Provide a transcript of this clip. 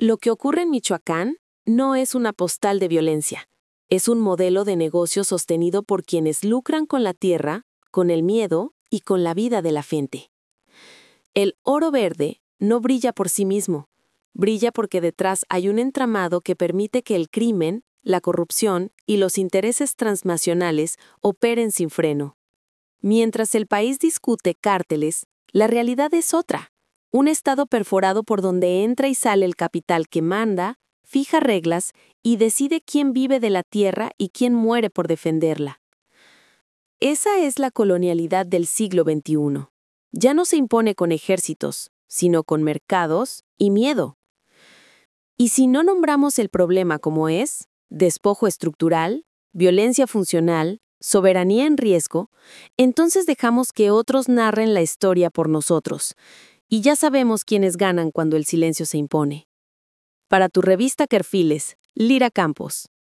Lo que ocurre en Michoacán no es una postal de violencia. Es un modelo de negocio sostenido por quienes lucran con la tierra, con el miedo y con la vida de la gente. El oro verde no brilla por sí mismo. Brilla porque detrás hay un entramado que permite que el crimen, la corrupción y los intereses transnacionales operen sin freno. Mientras el país discute cárteles, la realidad es otra. Un estado perforado por donde entra y sale el capital que manda, fija reglas y decide quién vive de la tierra y quién muere por defenderla. Esa es la colonialidad del siglo XXI. Ya no se impone con ejércitos, sino con mercados y miedo. Y si no nombramos el problema como es, despojo estructural, violencia funcional, soberanía en riesgo, entonces dejamos que otros narren la historia por nosotros, y ya sabemos quiénes ganan cuando el silencio se impone. Para tu revista Querfiles, Lira Campos.